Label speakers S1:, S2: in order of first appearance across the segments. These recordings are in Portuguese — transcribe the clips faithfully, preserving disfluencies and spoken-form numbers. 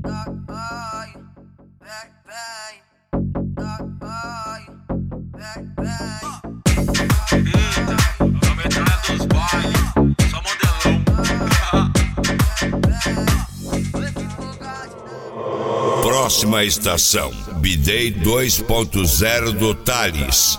S1: Próxima estação, B-Day dois ponto zero do Thales.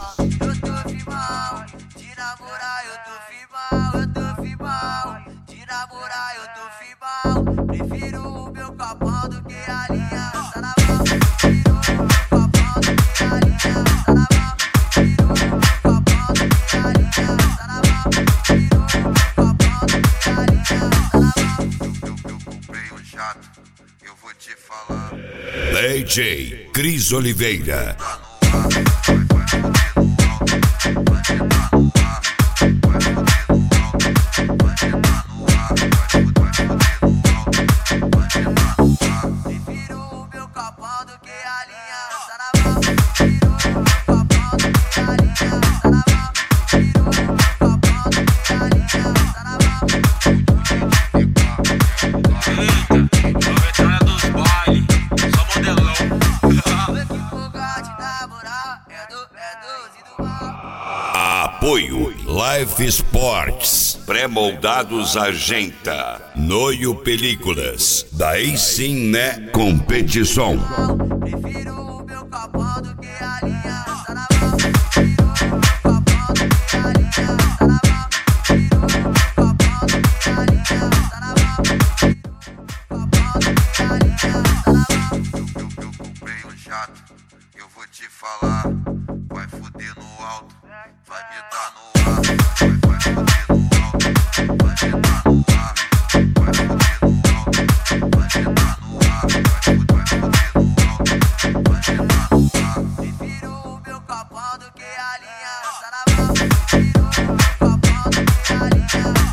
S1: D J Cris Oliveira. Apoio Life Sports, pré-moldados Argenta, Noio Películas, daí sim né competição.
S2: Prefiro o meu capão do que a linha.
S3: Eu comprei um jato, eu vou te falar. Vai fuder no alto, vai me dar no ar. Vai, vai fuder no alto, vai me dar no ar. Vai fuder no alto, vai me dar no ar. Vai fuder no alto, vai me dar no ar.
S2: Prefiro o meu capão do que a linha. Prefiro o meu capão do que a linha.